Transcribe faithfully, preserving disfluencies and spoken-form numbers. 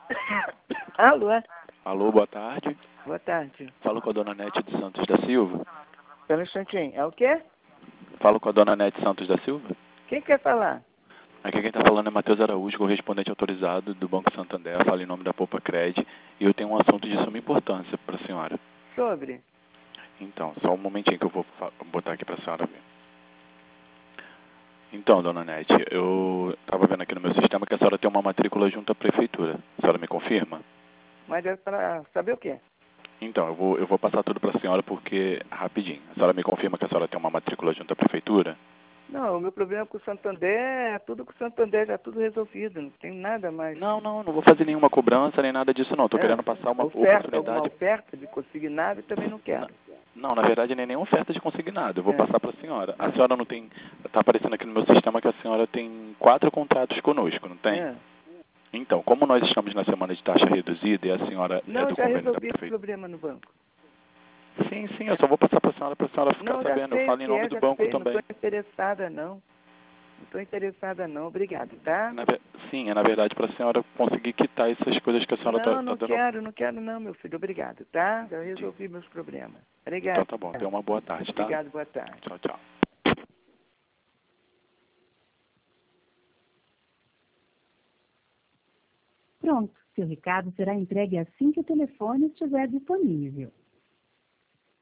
Alô? Alô, boa tarde. Boa tarde. Falo com a dona Nete de Santos da Silva. Pera um instantinho. É o quê? Falo com a dona Nete Santos da Silva. Quem quer falar? Aqui quem está falando é Matheus Araújo, correspondente autorizado do Banco Santander. Falo em nome da Poupa Cred. E eu tenho um assunto de suma importância para a senhora. Sobre? Então, só um momentinho que eu vou botar aqui para a senhora ver. Então, dona Nete, eu estava vendo aqui no meu sistema que a senhora tem uma matrícula junto à prefeitura. A senhora me confirma? Mas é para saber o quê? Então, eu vou, eu vou passar tudo para a senhora porque, rapidinho, a senhora me confirma que a senhora tem uma matrícula junto à prefeitura? Não, o meu problema com o Santander é tudo com o Santander, já tudo resolvido, não tem nada mais. Não, não, não vou fazer nenhuma cobrança nem nada disso não. Estou É, querendo passar uma oferta, alguma oportunidade. oferta de consignado, também não quero. Não, na verdade nem nenhuma oferta de consignado. Eu vou É. passar para a senhora. A É. senhora não tem... Está aparecendo aqui no meu sistema que a senhora tem quatro contratos conosco, não tem? É. Então, como nós estamos na semana de taxa reduzida e a senhora é Não, do já convênio da resolvi esse prefeitura... problema no banco. Sim, sim, eu só vou passar para a senhora para a senhora ficar Não, já sabendo. Eu sei o falo em que nome é, do já banco sei, não também. estou interessada não. Não estou interessada não, obrigado, tá? Na ve- Sim, é na verdade para a senhora conseguir quitar essas coisas que a senhora está Não, tá não dando. quero, não quero não, meu filho, obrigado, tá? Já resolvi meus problemas. Então Obrigado. tá bom, tenha uma boa tarde, tá? Obrigado, boa tarde. Tchau, tchau. Pronto, seu recado será entregue assim que o telefone estiver disponível.